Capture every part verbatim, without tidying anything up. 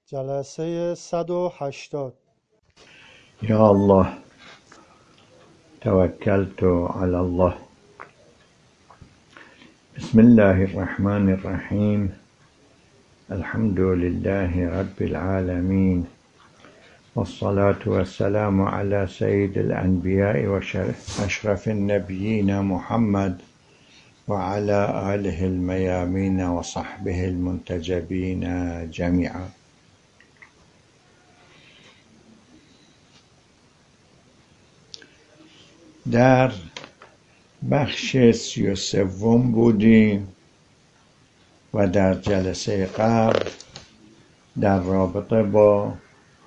جلسه صد و هشتاد. یا الله توکلت علی الله. بسم الله الرحمن الرحیم. الحمد لله رب العالمین والصلاة والسلام على سید الانبیاء و اشرف النبیین محمد وعلى آله الميامين وصحبه المنتجبين جميعا. در بخش سی و سوم بودیم و در جلسه قبل در رابطه با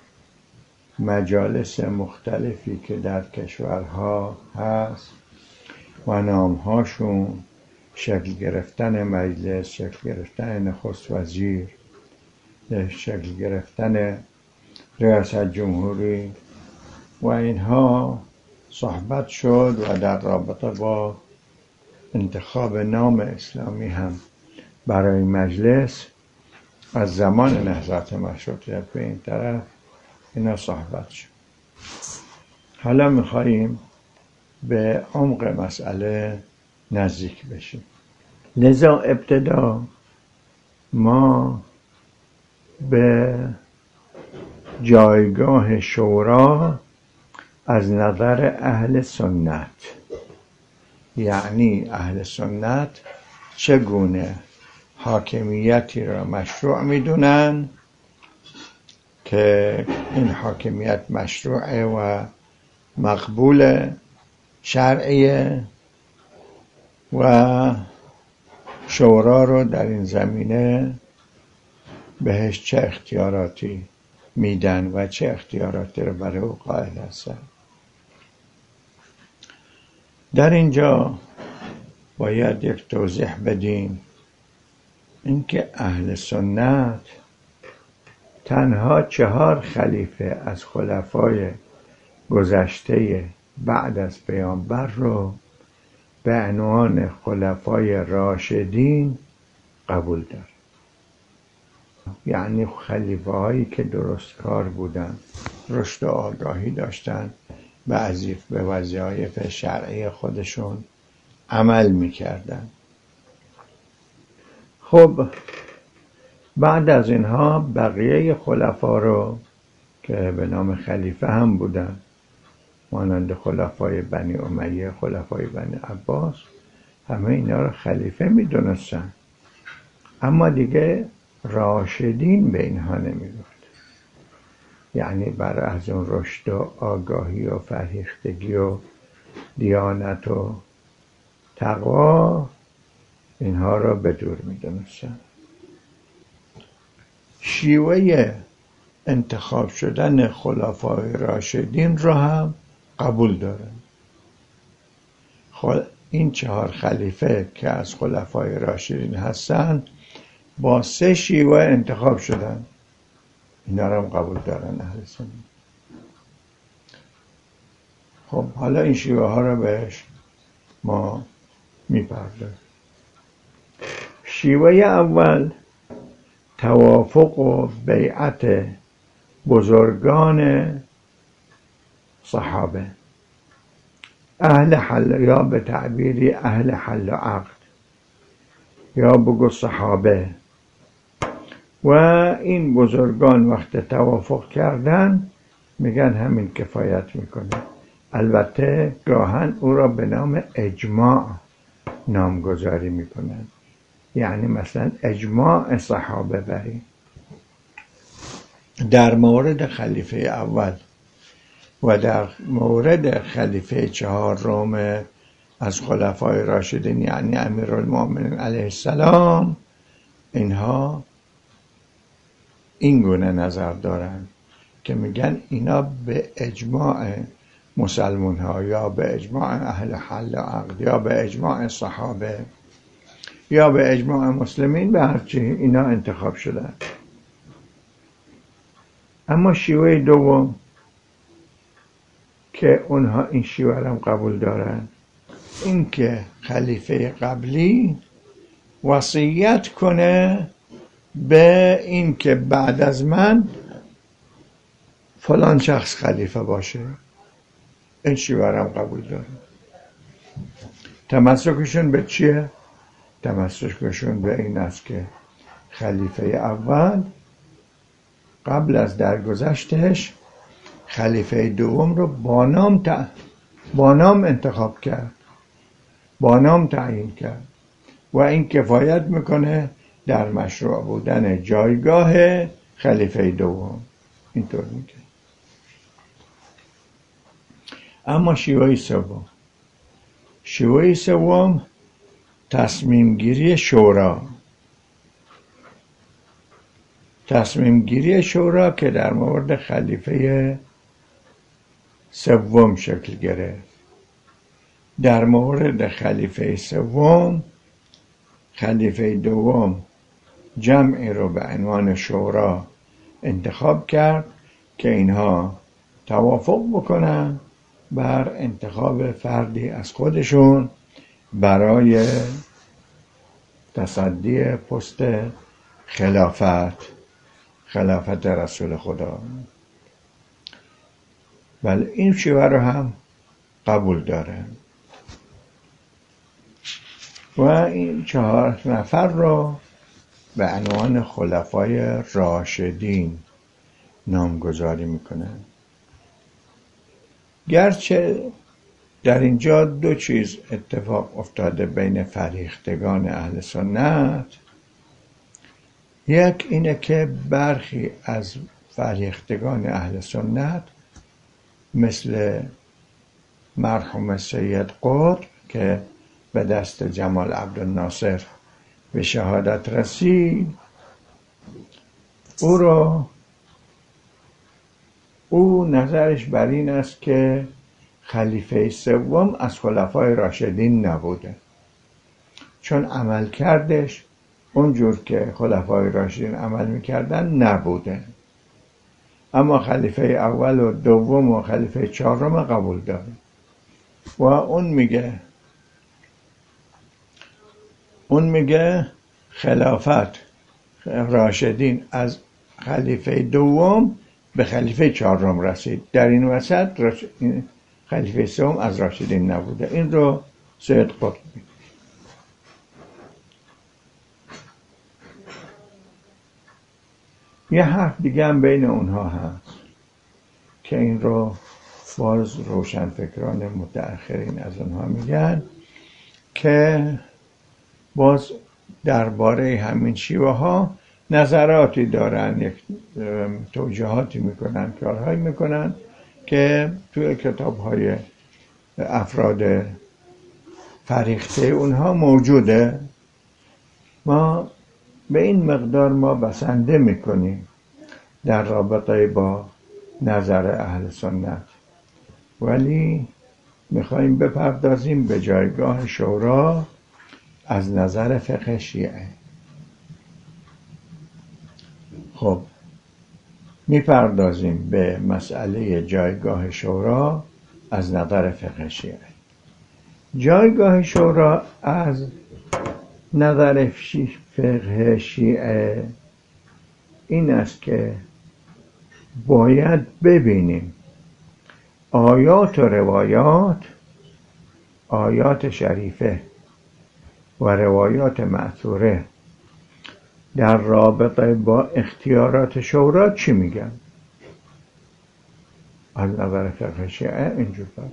مجالس مختلفی که در کشورها هست و نامهاشون، شکل گرفتن مجلس، شکل گرفتن نخست وزیر، شکل گرفتن ریاست جمهوری و اینها صحبت شد و در رابطه با انتخاب نام اسلامی هم برای مجلس از زمان نهضت مشروطیت به این طرف اینا صحبت شد. حالا میخواییم به عمق مسئله نزدیک بشیم. لذا ابتدا ما به جایگاه شورا از نظر اهل سنت، یعنی اهل سنت چگونه حاکمیتی را مشروع میدونن که این حاکمیت مشروعه و مقبول شرعیه و شورا رو در این زمینه بهش چه اختیاراتی میدن و چه اختیاراتی رو برای او قائل هستن. در اینجا باید یک توضیح بدیم اینکه اهل سنت تنها چهار خلیفه از خلفای گذشته بعد از پیامبر رو به عنوان خلفای راشدین قبول داره، یعنی خلیفه هایی که درست کار بودن، رشد و آگاهی داشتن، به وظایف شرعی خودشون عمل میکردن. خب بعد از اینها بقیه خلفا رو که به نام خلیفه هم بودن، مانند خلفای بنی امیه، خلفای بنی عباس، همه اینا رو خلیفه میدونستن، اما دیگه راشدین به اینها نمیگفت. یعنی برای از اون رشد و آگاهی و فرهیختگی و دیانت و تقوا اینها را به دور میدونستن. شیوه انتخاب شدن خلفای راشدین را هم قبول دارن. این چهار خلیفه که از خلفای راشدین هستن با سه شیوه انتخاب شدن، اینا را هم قبول دارن اهل سنت. خب حالا این شیوه ها را بهش ما میپردازیم. شیوه اول توافق و بیعت بزرگان صحابه، اهل حل، یا به تعبیری اهل حل و عقد، یا بگو صحابه. و این بزرگان وقت توافق کردن میگن همین کفایت میکنه. البته گاهن او را به نام اجماع نامگذاری میکنن، یعنی مثلا اجماع صحابه بریم. در مورد خلیفه اول و در مورد خلیفه چهارم از خلفای راشدین، یعنی امیرالمومنین علیه السلام، اینها این گونه نظر دارن که میگن اینا به اجماع مسلمان ها یا به اجماع اهل حل و عقد یا به اجماع صحابه یا به اجماع مسلمین، به هرچی اینا انتخاب شدن. اما شیوه دوم که اونها این شیوه هم قبول دارن، این که خلیفه قبلی وصیت کنه به این که بعد از من فلان شخص خلیفه باشه. این شیوه قبول داره. تمسکشون به چیه؟ تمسکشون به این است که خلیفه اول قبل از درگذشتش خلیفه دوم رو با نام تا... با نام انتخاب کرد، با نام تعیین کرد و این کفایت میکنه در مشروع بودن جایگاه خلیفه دوم. اینطور میگه. اما شیوه سوم، شیوه سوم تصمیم گیری شورا. تصمیم گیری شورا که در مورد خلیفه سوم شکل گرفت. در مورد خلیفه سوم، خلیفه دوم جمعی رو به عنوان شورا انتخاب کرد که اینها توافق بکنن بر انتخاب فردی از خودشون برای تصدی پست خلافت خلافت رسول خدا. ولی این شیوه رو هم قبول داره و این چهار نفر رو به عنوان خلفای راشدین نامگذاری میکنن. گرچه در اینجا دو چیز اتفاق افتاده بین فریختگان اهل سنت. یک اینه که برخی از فریختگان اهل سنت مثل مرحوم سید قطب که به دست جمال عبدالناصر به شهادت رسید، او رو او نظرش بر این است که خلیفه سوم از خلفای راشدین نبوده، چون عمل کردش اونجور که خلفای راشدین عمل میکردن نبوده. اما خلیفه اول و دوم و خلیفه چهارم قبول داره و اون میگه اون میگه خلافت راشدین از خلیفه دوم به خلیفه چهارم رسید، در این وسط راش... خلیفه سوم از راشدین نبوده. این رو سید قطب میگه. یه حرف دیگه هم بین اونها هست که این رو باز روشنفکران متأخرین از اونها میگن که باز درباره همین شیوه ها نظراتی دارن، یک توجیهاتی میکنن، کارهایی میکنن که توی کتاب های افراد فریخته اونها موجوده. ما به این مقدار ما بسنده میکنیم در رابطه با نظر اهل سنت، ولی میخواییم بپردازیم به جایگاه شورا از نظر فقه شیعه. خب میپردازیم به مسئله جایگاه شورا از نظر فقه شیعه. جایگاه شورا از نظر فقه شیعه این است که باید ببینیم آیات و روایات، آیات شریفه و روایات مأثوره در رابطه با اختیارات شورا چی میگن. از نظر فقه شیعه اینجور فرق.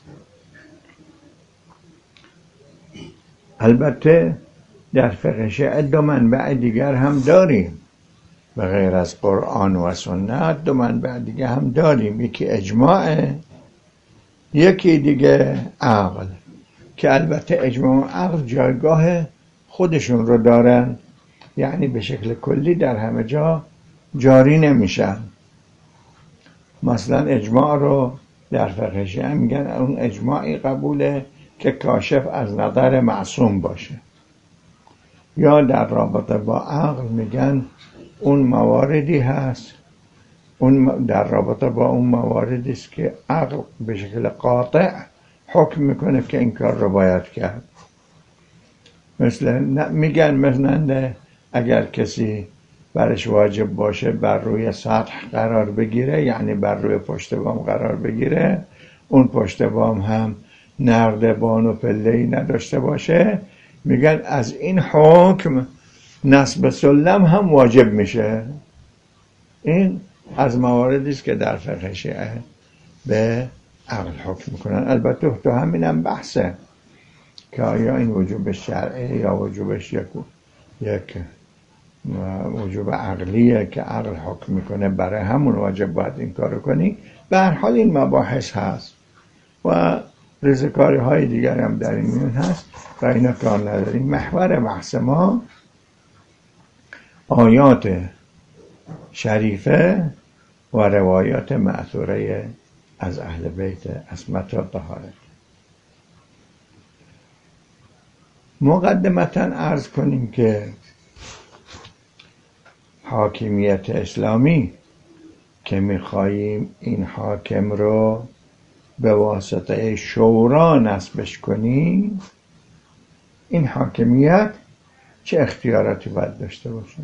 البته در فقه شیعه دو منبع دیگر هم داریم، به غیر از قرآن و سنت دو منبع دیگر هم داریم. یکی اجماع، یکی دیگه عقل، که البته اجماع و عقل جایگاه خودشون رو دارن، یعنی به شکل کلی در همه جا جاری نمیشن. مثلا اجماع رو در فقه شیعه میگن اون اجماعی قبوله که کاشف از نظر معصوم باشه، یا در رابطه با عقل میگن اون مواردی هست، اون در رابطه با اون مواردی است که عقل به شکل قاطع حکم میکنه که این کار رو باید کرد. مثلا میگن مثلا اگر کسی برش واجب باشه بر روی سطح قرار بگیره، یعنی بر روی پشت بام قرار بگیره، اون پشت بام هم نردبان و پله‌ای نداشته باشه، میگن از این حکم نصب سلم هم واجب میشه. این از مواردی است که در فقه شیعه به عقل حکم میکنن. البته تو همینم بحثه که آیا این وجوب شرعی یا وجوبش یک یک وجوب عقلیه که عقل حکم میکنه، برای همون واجب باید این کارو کنی. به هر حال این مباحث هست و ریزکاری های دیگر هم در این میون هست و اینا کار نداریم. محور بحث ما آیات شریفه و روایات مأثوره از اهل بیت عصمت و طهارت. مقدمتا عرض کنیم که حاکمیت اسلامی که میخواییم این حاکم رو به واسطه شورا نصبش کنیم، این حاکمیت چه اختیاراتی باید داشته باشه؟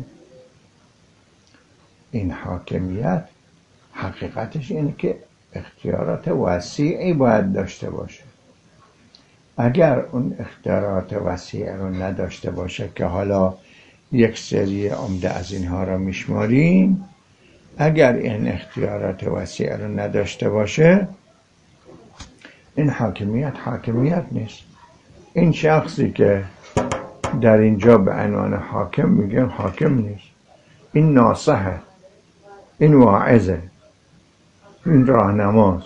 این حاکمیت حقیقتش اینه که اختیارات وسیعی باید داشته باشه. اگر اون اختیارات وسیع رو نداشته باشه که حالا یک سری عمده از اینها رو میشماریم، اگر این اختیارات وسیع رو نداشته باشه، این حاکمیت حاکمیت نیست. این شخصی که در اینجا به عنوان حاکم میگن حاکم نیست، این ناصحه، این واعظه، این راهنماست.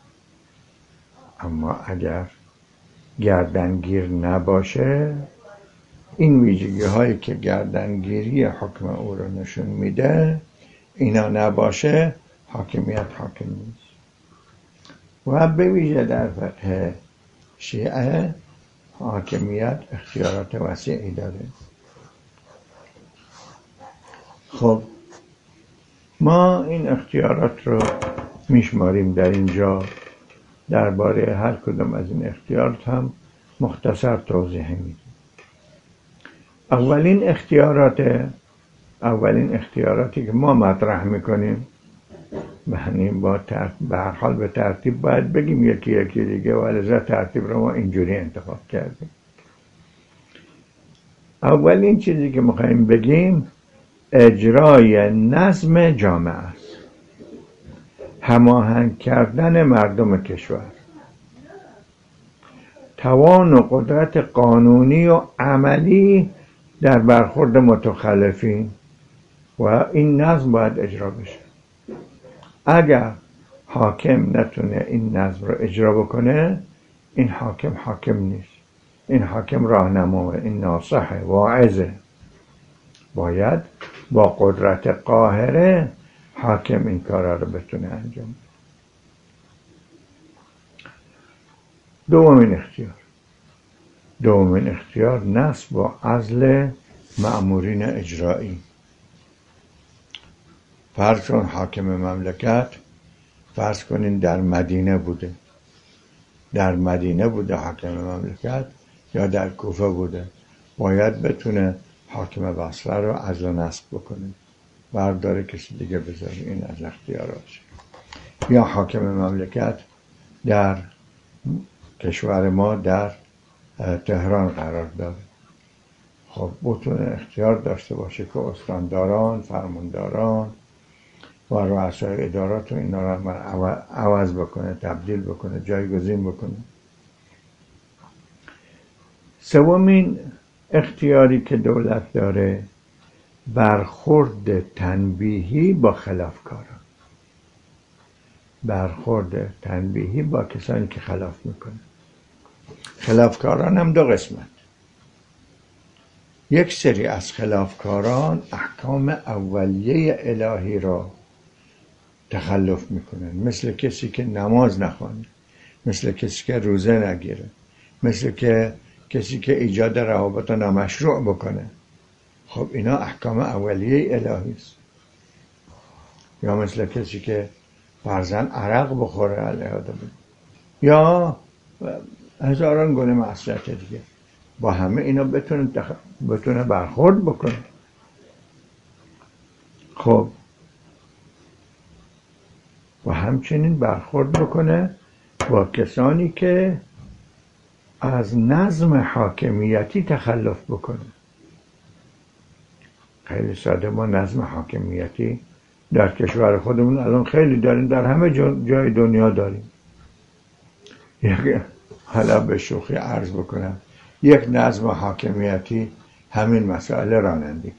اما اگر گردنگیر نباشه، این ویژگی هایی که گردنگیری حکم او رو نشون میده اینا نباشه، حاکمیت حاکم نیست. و به ویژه در فقه شیعه حاکمیت اختیارات وسیعی داره. خب ما این اختیارات رو میشماریم در اینجا. درباره هر کدوم از این اختیارات هم مختصر توضیح میدیم. اولین اختیارات اولین اختیاراتی که ما مطرح میکنیم، یعنی با به هر حال به ترتیب باید بگیم یکی یکی دیگه، و لذا ترتیب رو ما اینجوری انتخاب کردیم. اولین چیزی که میخوایم بگیم اجرای نظم جامعه است، هماهنگ کردن مردم کشور، توان و قدرت قانونی و عملی در برخورد متخلفین، و این نظم باید اجرا بشه. اگر حاکم نتونه این نظم رو اجرا بکنه، این حاکم حاکم نیست، این حاکم راهنماه، این ناصحه، واعظه. باید با قدرت قاهره حاکم این کارا رو بتونه انجام بده. دومین اختیار دومین اختیار نصب و عزل مأمورین اجرایی. فرض کن حاکم مملکت، فرض کنین در مدینه بوده در مدینه بوده حاکم مملکت، یا در کوفه بوده، باید بتونه حاکم بصره رو عزل و نصب بکنه، برداره کسی دیگه بذاره. این از اختیاراش. یا حاکم مملکت در کشور ما در تهران قرار داره، خب بتونه اختیار داشته باشه که استانداران، فرمانداران و رؤسای ادارات رو اینا رو عوض بکنه، تبدیل بکنه، جایگزین بکنه. سومین اختیاری که دولت داره برخورد تنبیهی با خلافکاران، برخورد تنبیهی با کسانی که خلاف میکنه. خلافکاران هم دو قسمت. یک سری از خلافکاران احکام اولیه الهی را تخلف میکنن، مثل کسی که نماز نخوانه، مثل کسی که روزه نگیره، مثل که کسی که ایجاد روابط نامشروع بکنه. خب اینا احکام اولیه الهی است. یا مثل کسی که فرضاً عرق بخوره علیه آدم، یا هزاران گونه معصیت دیگه. با همه اینا بتونه, تخ... بتونه برخورد بکنه. خب و همچنین برخورد بکنه با کسانی که از نظم حاکمیتی تخلف بکنه. خیلی ساده، ما نظم حاکمیتی در کشور خودمون الان خیلی داریم، در همه جای دنیا داریم. یک حالا به شوخی عرض بکنم، یک نظم حاکمیتی همین مسائل رانندگی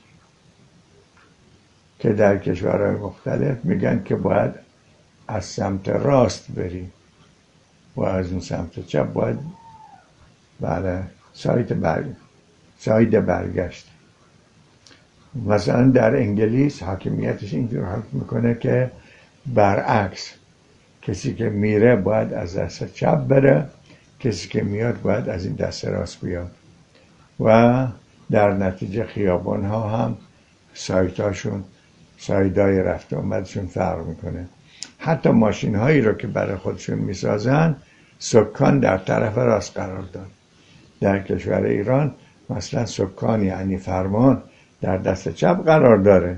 که در کشورهای مختلف میگن که باید از سمت راست بری و از اون سمت چپ باید بله ساید بر ساید برگشت. مثلا در انگلیس حاکمیتش اینجور حکم میکنه که برعکس، کسی که میره باید از دست چپ بره، کسی که میاد باید از این دست راست بیاد و در نتیجه خیابان ها هم سایتاشون سایدای رفت آمدشون فرق میکنه. حتی ماشین هایی رو که برای خودشون میسازن سکان در طرف راست قرار داد. در کشور ایران مثلا سکان یعنی فرمان در دست چپ قرار داره.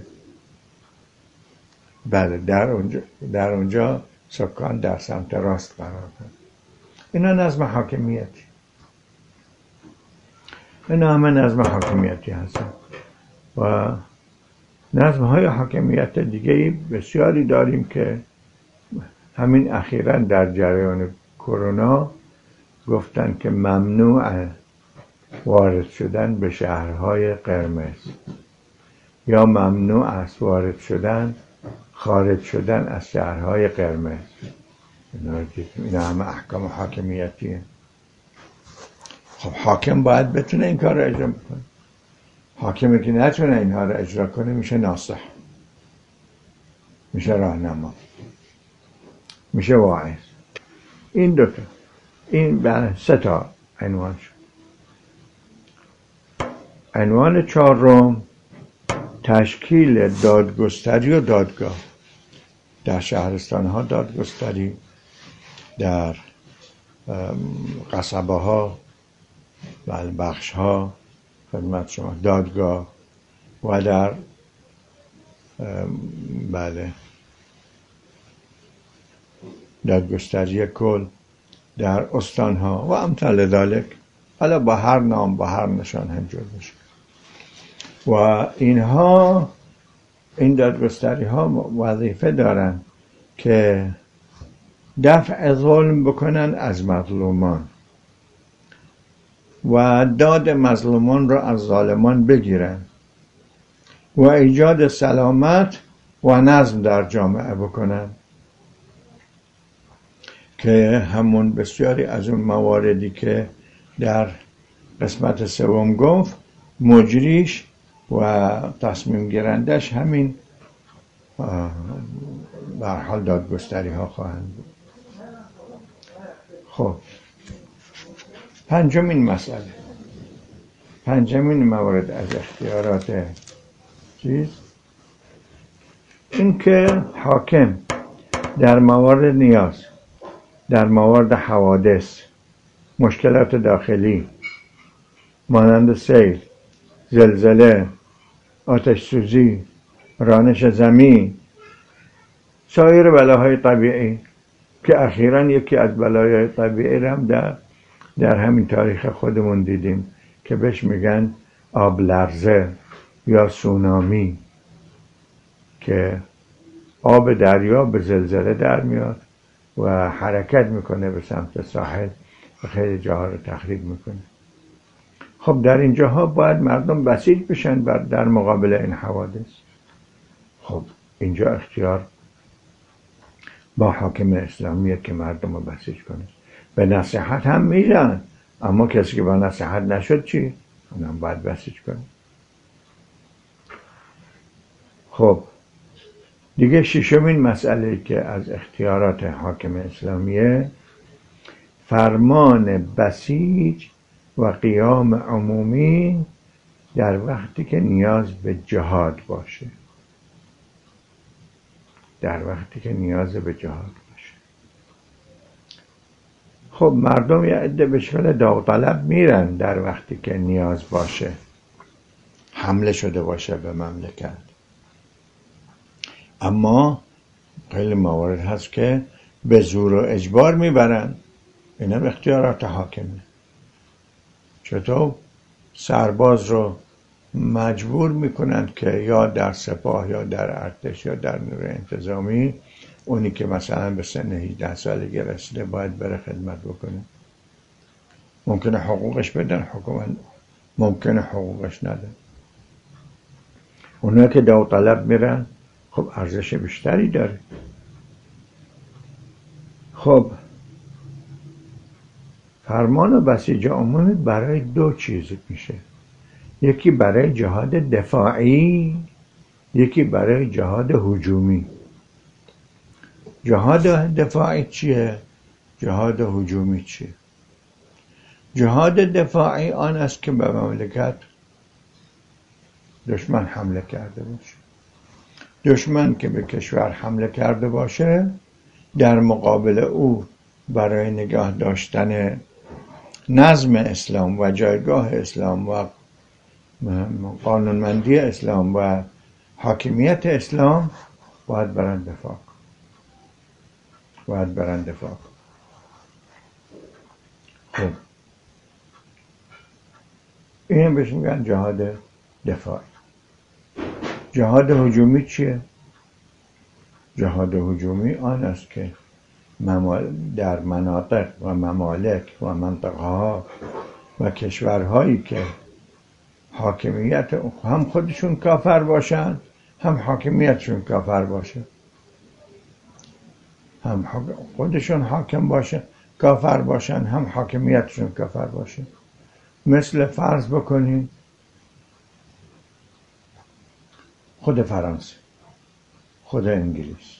بله در اونجا در اونجا سکان در سمت راست قرار داره. اینا نظم حاکمیتی، اینا همه نظم حاکمیتی هستن و نظم های حاکمیت دیگه بسیاری داریم که همین اخیراً در جریان کرونا گفتن که ممنوع وارد شدن به شهرهای قرمز یا ممنوع است وارد شدن خارج شدن از شهرهای قرمز. اینا همه احکام حاکمیتیه. خب حاکم باید بتونه این کار رو اجرا کنه. حاکمی که نتونه اینها رو اجرا کنه میشه ناصح، میشه راهنما، میشه واعظ. این دوتا، این سه تا عنوان شد. عنوان چهارم تشکیل دادگستری و دادگاه. در شهرستان ها دادگستری، در قصبه ها و بخش ها خدمت شما دادگاه و در بله دادگستری کل در استان ها و امثال ذلک، حالا با هر نام با هر نشان هم جور بشه. و اینها این دادگستری ها وظیفه دارن که دفع ظلم بکنن از مظلومان و داد مظلومان را از ظالمان بگیرن و ایجاد سلامت و نظم در جامعه بکنن، که همون بسیاری از اون مواردی که در قسمت سوم گفت مجریش و تصمیم گیرندش همین به هر حال دادگستری ها خواهند بود. خب پنجمین مسئله، پنجمین مورد از اختیارات چیز این که حاکم در موارد نیاز، در موارد حوادث، مشکلات داخلی مانند سیل، زلزله، آتش سوزی، رانش زمین، سایر بلاهای طبیعی که اخیراً یکی از بلاهای طبیعی را هم در در همین تاریخ خودمون دیدیم که بهش میگن آب لرزه یا سونامی، که آب دریا به زلزله در میاد و حرکت میکنه به سمت ساحل و خیلی جاها رو تخریب میکنه. خب در این جاها باید مردم بسیج بشن بر در مقابل این حوادث. خب اینجا اختیار با حاکم اسلامیه که مردم رو بسیج کنه. به نصیحت هم میرن، اما کسی که با نصیحت نشد چی؟ اونم باید بسیج کنه. خب دیگه ششمین مسئله که از اختیارات حاکم اسلامیه، فرمان بسیج و قیام عمومی در وقتی که نیاز به جهاد باشه. در وقتی که نیاز به جهاد باشه. خب مردم یه عده به شکل داوطلب میرن در وقتی که نیاز باشه، حمله شده باشه به مملکت، اما خیلی موارد هست که به زور و اجبار میبرن. این هم اختیارات حاکمه. چطور سرباز رو مجبور میکنند که یا در سپاه یا در ارتش یا در نیروی انتظامی، اونی که مثلا به سن هجده سالگی رسیده باید بره خدمت بکنه. ممکنه حقوقش بدن، حکومت ممکنه حقوقش ندن. اونها که داوطلب میرن خب ارزش بیشتری داره. خب فرمان بسیج عمومی برای دو چیز میشه، یکی برای جهاد دفاعی، یکی برای جهاد هجومی. جهاد دفاعی چیه؟ جهاد هجومی چیه؟ جهاد دفاعی آن است که به مملکت دشمن حمله کرده باشه. دشمن که به کشور حمله کرده باشه، در مقابل او برای نگاه داشتن نظم اسلام و جایگاه اسلام و قانونمندی اسلام و حاکمیت اسلام باید برن دفاع باید برن دفاع خب این بهش میگن جهاد دفاعی. جهاد هجومی چیه؟ جهاد هجومی آن است که در مناطق و ممالک و منطقه‌ها و کشورهایی که حاکمیت هم خودشون کافر باشن، هم حاکمیتشون کافر باشه، هم خودشون حاکم باشه کافر باشن، هم حاکمیتشون کافر باشه. مثل فرض بکنید خود فرانسه، خود انگلیس،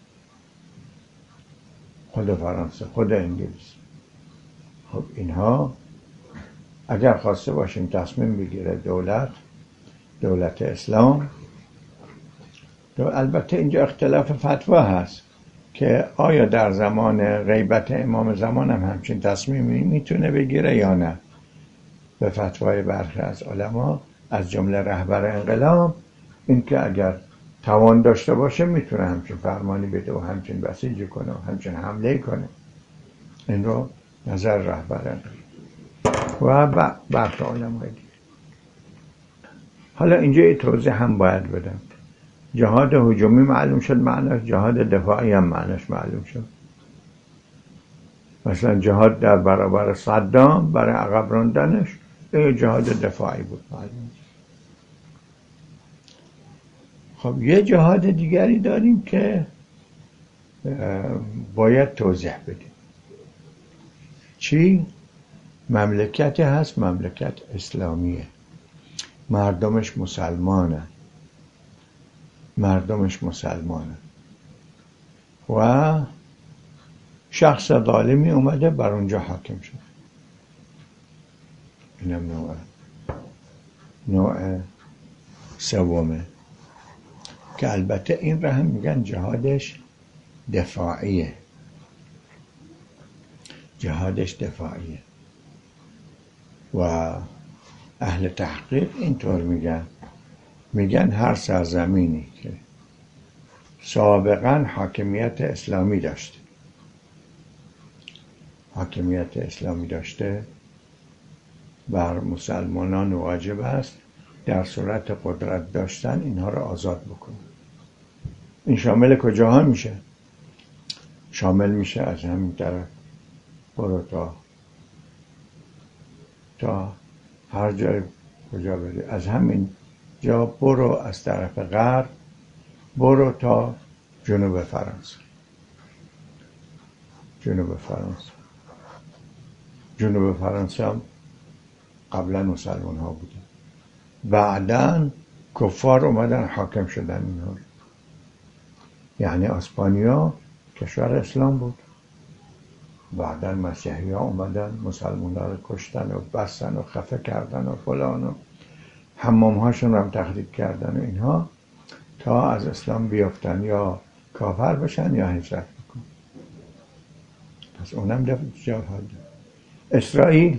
خود فرانسه، خود انگلیس. خب اینها اگر خواسته باشیم تصمیم بگیره دولت دولت اسلام، البته اینجا اختلاف فتوا هست که آیا در زمان غیبت امام زمان هم همچین تصمیمی میتونه بگیره یا نه. به فتوای برخی از علما از جمله رهبر انقلاب این که اگر توان داشته باشه میتونه همچین فرمانی بده و همچین بسیج کنه و همچین حمله کنه. این رو نظر رهبر انقلاب و برخی علما دیگه. حالا اینجا یه توضیح هم باید بدم. جهاد هجومی معلوم شد معناش، جهاد دفاعی هم معناش معلوم شد. مثلا جهاد در برابر صدام برای عقب راندنش این جهاد دفاعی بود معلوم. خب یه جهاد دیگری داریم که باید توضیح بدیم. چی؟ مملکتی هست مملکت اسلامیه، مردمش مسلمانه مردمش مسلمانه و شخص ظالمی اومده بر اونجا حاکم شد. اینم نوع نوع سومه که البته این را هم میگن جهادش دفاعیه. جهادش دفاعیه و اهل تحقیق اینطور میگن میگن هر سرزمینی که سابقا حاکمیت اسلامی داشته حاکمیت اسلامی داشته بر مسلمانان واجب است در صورت قدرت داشتن اینها را آزاد بکنه. این شامل کجاها میشه؟ شامل میشه از همین طرف برو تا تا هر جای کجا بری، از همین جا برو از طرف غرب برو تا جنوب فرانسه. جنوب فرانسه جنوب فرانسه هم قبلا مسلمان ها بودن، بعدن کفار اومدن حاکم شدن اینها. یعنی اسپانیا کشور اسلام بود، بعدن مسیحی ها اومدن مسلمان ها رو کشتن و بستن و خفه کردن و فلان و حمام هاشون هم تخریب کردن و اینها تا از اسلام بیافتن یا کافر بشن یا هجرت بکن. پس اونم دفت جهاد. اسرائیل،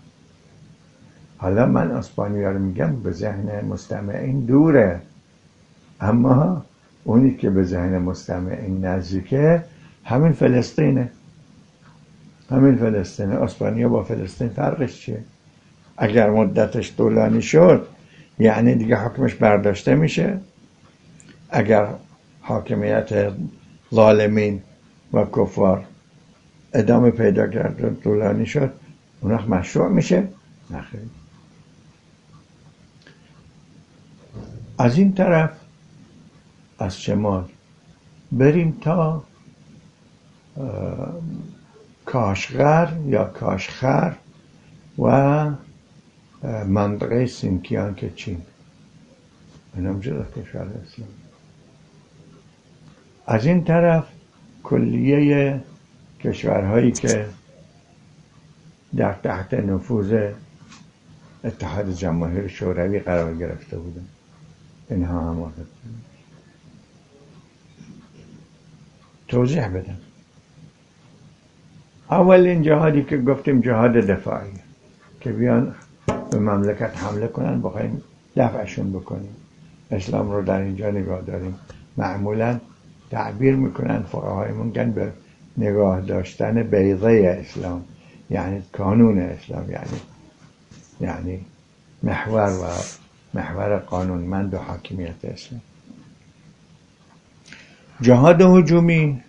حالا من اسپانیا رو میگم به ذهن مستمعین دوره، اما اونی که به ذهن مستمع این نزدیکه همین فلسطینه. همین فلسطینه. اسپانیا با فلسطین فرقش چیه؟ اگر مدتش طولانی شد یعنی دیگه حکمش برداشته میشه. اگر حاکمیت ظالمین و کفار ادامه پیدا کرد و طولانی شد اون وقت مشروع میشه؟ نخیر. از این طرف از شمال بریم تا کاشغر یا کاشخر و منطقه سینکیان که چین، این هم جدا کشور اسلام. از این طرف کلیه کشورهایی که در تحت نفوذ اتحاد جماهیر شوروی قرار گرفته بودن، اینها هم واقع توضیح بدم. اولین جهادی که گفتیم جهاد دفاعی، که بیان به مملکت حمله کنن بخوایم دفعشون بکنیم. اسلام رو در اینجا نگاه داریم. معمولا تعبیر میکنن فقهای ممکن به نگاه داشتن بیضه اسلام، یعنی کانون اسلام، یعنی یعنی محور و محور قانونمند و حاکمیت اسلام. جهاد هجومی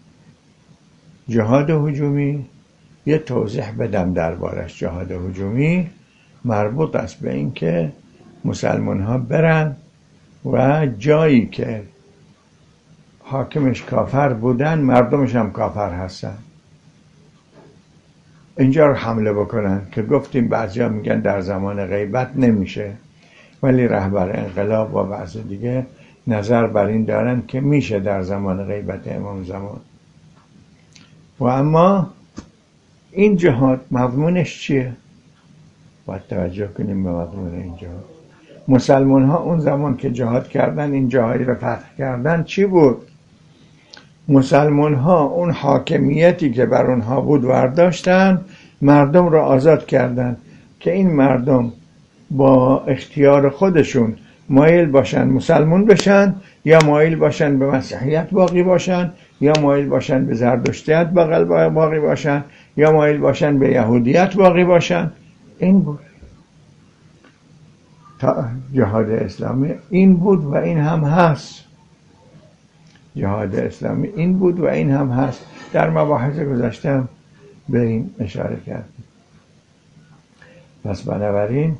جهاد هجومی یه توضیح بدم دربارش. جهاد هجومی مربوط است به این که مسلمان ها برن و جایی که حاکمش کافر بودن مردمش هم کافر هستن اینجا رو حمله بکنن، که گفتیم بعضیا میگن در زمان غیبت نمیشه، ولی رهبر انقلاب و بعضی دیگه نظر بر این دارن که میشه در زمان غیبت امام زمان. و اما این جهاد مضمونش چیه؟ باید توجه کنیم به مضمون این جهاد. مسلمان ها اون زمان که جهاد کردن، این جاهایی رو فتح کردن، چی بود؟ مسلمان ها اون حاکمیتی که بر اونها بود ورداشتن، مردم رو آزاد کردن که این مردم با اختیار خودشون مایل باشن مسلمان بشن، یا مایل باشن به مسیحیت باقی باشن، یا مایل باشن به زرتشتیت باقی باشن، یا مایل باشن به یهودیت باقی باشن. این بود تا جهاد اسلامی. این بود و این هم هست. جهاد اسلامی این بود و این هم هست. در مباحث گذاشتم به این اشاره کردیم. پس بنابراین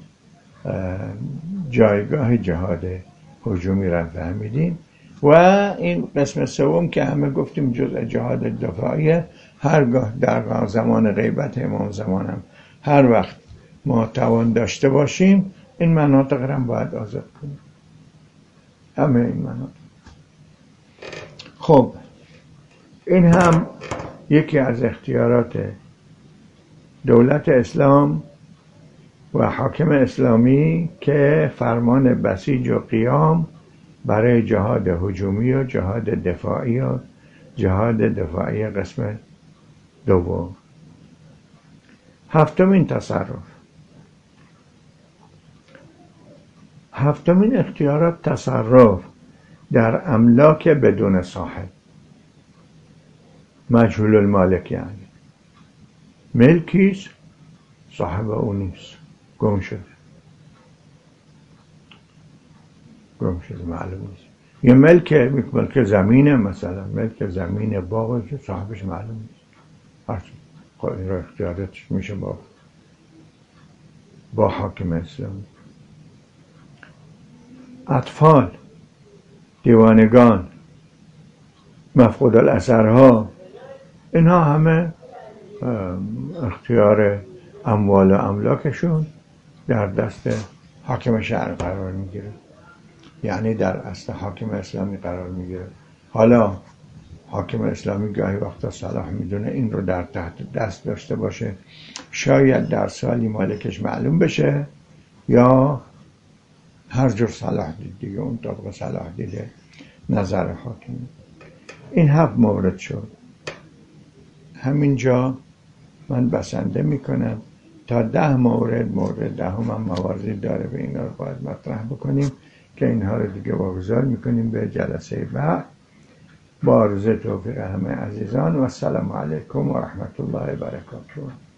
جایگاه جهاد هجومی را فهمیدیم. و این قسم سوم که همه گفتیم جزء جهاد دفاعی، هرگاه در زمان غیبت امام زمانم هر وقت ما توان داشته باشیم این مناطق را باید آزاد کنیم، همه این مناطق. خب این هم یکی از اختیارات دولت اسلام و حاکم اسلامی که فرمان بسیج و قیام برای جهاد هجومی و جهاد دفاعی و جهاد دفاعی قسم دوم. هفتمین تصرف، هفتمین اختیارات تصرف در املاک بدون صاحب، مجهول المالک، یعنی ملکیست صاحب اون نیست، گم شده گم شده معلوم نیست. یه ملک ملک زمینه، مثلا ملک زمین باغ که صاحبش معلوم نیست، هرچی خب این را اختیاراتش میشه با با حاکم اسلامی. اطفال، دیوانگان، مفقود الاثرها، اینها همه اختیار اموال و املاکشون در دست حاکم شهر قرار میگیره، یعنی در اصل حاکم اسلامی قرار میگیره. حالا حاکم اسلامی گاهی وقتا صلاح میدونه این رو در تحت دست داشته باشه، شاید در سالی مالکش معلوم بشه، یا هر جور صلاح دید دیگه، اون طبق صلاح دیده نظر حاکم. این هفت مورد شد. همینجا من بسنده میکنم تا ده مورد، مورد ده هم, هم مواردی داره به این رو باید مطرح بکنیم که اینها رو دیگه واگذار میکنیم به جلسه بعد. با عرض توفیق همه عزیزان و السلام علیکم و رحمت الله و برکاته.